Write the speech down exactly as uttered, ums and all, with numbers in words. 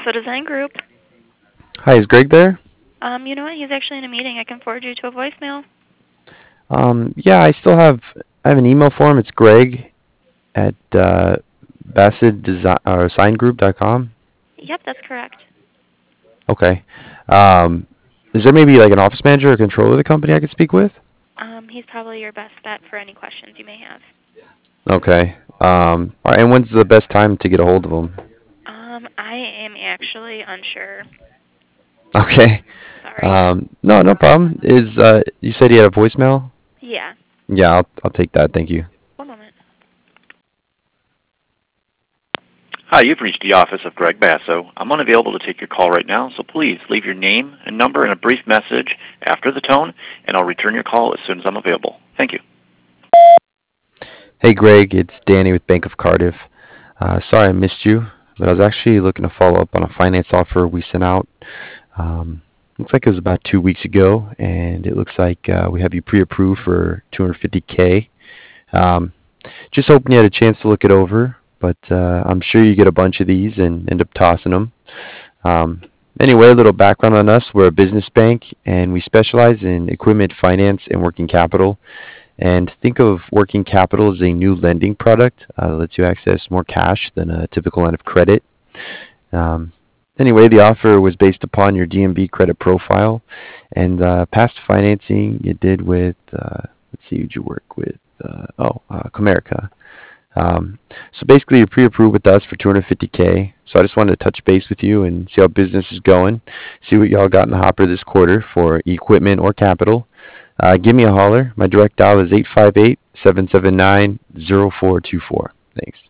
Basso Design Group. Hi, is Greg there? Um, you know what? He's actually in a meeting. I can forward you to a voicemail. Um, yeah, I still have I have an email for him. It's Greg at uh, bassett design or sign group dot com. Yep, that's correct. Okay. Um, is there maybe like an office manager or controller of the company I could speak with? Um, he's probably your best bet for any questions you may have. Okay. Um, all right, and when's the best time to get a hold of him? Um, I am actually unsure. Okay. Sorry. Um, no, no problem. Is uh, you said he had a voicemail? Yeah. Yeah, I'll I'll take that. Thank you. One moment. Hi, you've reached the office of Greg Basso. I'm unavailable to take your call right now, so please leave your name and number and a brief message after the tone, and I'll return your call as soon as I'm available. Thank you. Hey, Greg, it's Danny with Bank of Cardiff. Uh, sorry I missed you, but I was actually looking to follow up on a finance offer we sent out. Um, looks like it was about two weeks ago, and it looks like uh, we have you pre-approved for two hundred fifty K. Um, just hoping you had a chance to look it over, but uh, I'm sure you get a bunch of these and end up tossing them. Um, anyway, a little background on us. We're a business bank, and we specialize in equipment finance and working capital. And think of working capital as a new lending product uh, that lets you access more cash than a typical line of credit. Um, anyway, the offer was based upon your D M V credit profile and uh, past financing you did with, uh, let's see, who'd you work with? Uh, oh, uh, Comerica. Um, so basically, you're pre-approved with us for two hundred fifty K. So I just wanted to touch base with you and see how business is going, see what y'all got in the hopper this quarter for equipment or capital. Uh, give me a holler. My direct dial is eight five eight, seven seven nine, zero four two four. Thanks.